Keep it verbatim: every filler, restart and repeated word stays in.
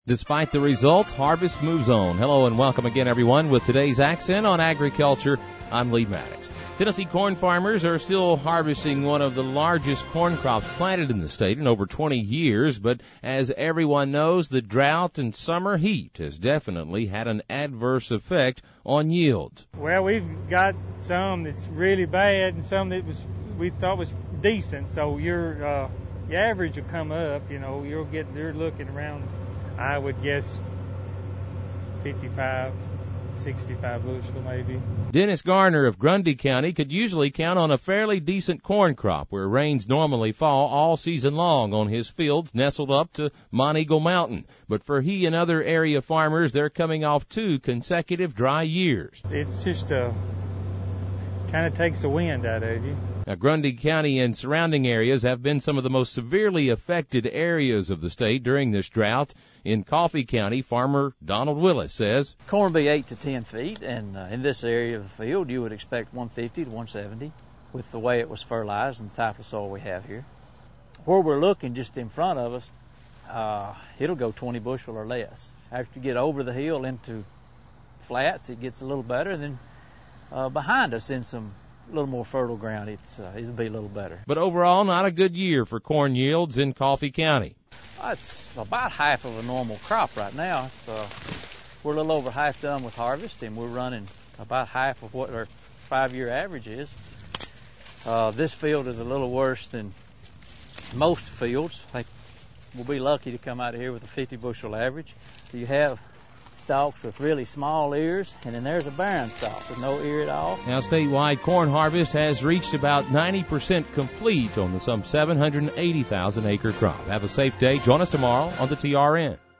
Despite the results, harvest moves on. Hello and welcome again, everyone, with today's Accent on Agriculture. I'm Lee Maddox. Tennessee corn farmers are still harvesting one of the largest corn crops planted in the state in over twenty years, but as everyone knows, the drought and summer heat has definitely had an adverse effect on yields. Well, we've got some that's really bad and some that was we thought was decent, so your uh, your average will come up. You know, you'll get you're looking around, I would guess, fifty-five, sixty-five bushel maybe. Dennis Garner of Grundy County could usually count on a fairly decent corn crop where rains normally fall all season long on his fields nestled up to Monteagle Mountain. But for he and other area farmers, they're coming off two consecutive dry years. It's just a kind of takes the wind out of you. Now, Grundy County and surrounding areas have been some of the most severely affected areas of the state during this drought. In Coffee County, farmer Donald Willis says, corn will be eight to ten feet, and uh, in this area of the field, you would expect one fifty to one seventy with the way it was fertilized and the type of soil we have here. Where we're looking just in front of us, uh, it'll go twenty bushel or less. After you get over the hill into flats, it gets a little better, and then uh, behind us in some a little more fertile ground, it's, uh, it'll be a little better. But overall, not a good year for corn yields in Coffee County. Uh, it's about half of a normal crop right now. It's, uh, we're a little over half done with harvest, and we're running about half of what our five-year average is. Uh, this field is a little worse than most fields. I think we'll be lucky to come out of here with a fifty bushel average. You have stalks with really small ears, and then there's a barren stalk with no ear at all. Now, statewide corn harvest has reached about ninety percent complete on the some seven hundred eighty thousand acre crop. Have a safe day. Join us tomorrow on the T R N.